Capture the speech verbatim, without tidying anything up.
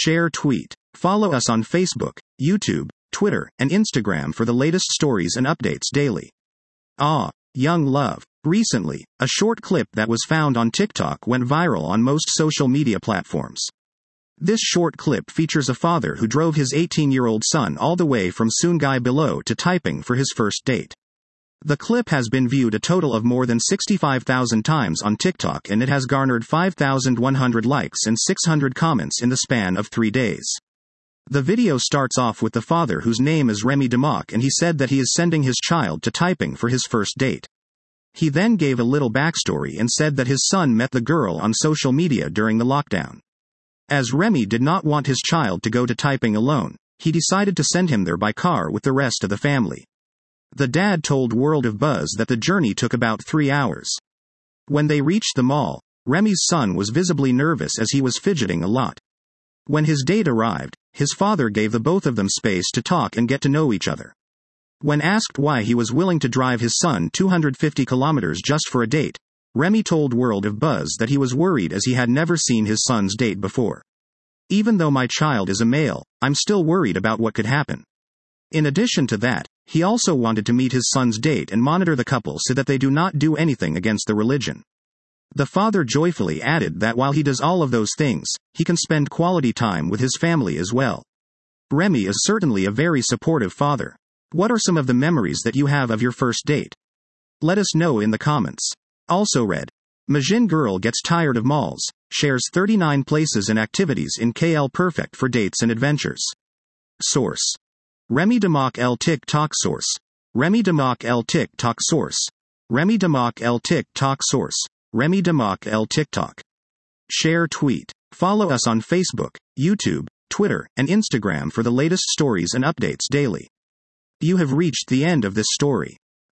Share tweet. Follow us on Facebook, YouTube, Twitter, and Instagram for the latest stories and updates daily. Ah, young love. Recently, a short clip that was found on TikTok went viral on most social media platforms. This short clip features a father who drove his eighteen-year-old son all the way from Sungai Buloh to Taiping for his first date. The clip has been viewed a total of more than sixty-five thousand times on TikTok, and it has garnered five thousand one hundred likes and six hundred comments in the span of three days. The video starts off with the father, whose name is Remy Democ, and he said that he is sending his child to Taiping for his first date. He then gave a little backstory and said that his son met the girl on social media during the lockdown. As Remy did not want his child to go to Taiping alone, he decided to send him there by car with the rest of the family. The dad told World of Buzz that the journey took about three hours. When they reached the mall, Remy's son was visibly nervous as he was fidgeting a lot. When his date arrived, his father gave the both of them space to talk and get to know each other. When asked why he was willing to drive his son two hundred fifty kilometers just for a date, Remy told World of Buzz that he was worried as he had never seen his son's date before. "Even though my child is a male, I'm still worried about what could happen." In addition to that, he also wanted to meet his son's date and monitor the couple so that they do not do anything against the religion. The father joyfully added that while he does all of those things, he can spend quality time with his family as well. Remy is certainly a very supportive father. What are some of the memories that you have of your first date? Let us know in the comments. Also read. Majin girl gets tired of malls, shares thirty-nine places and activities in K L perfect for dates and adventures. Source. Remy Democ L TikTok source. Remy Democ L TikTok source. Remy Democ L TikTok source. Remy Democ L TikTok. Share tweet. Follow us on Facebook, YouTube, Twitter, and Instagram for the latest stories and updates daily. You have reached the end of this story.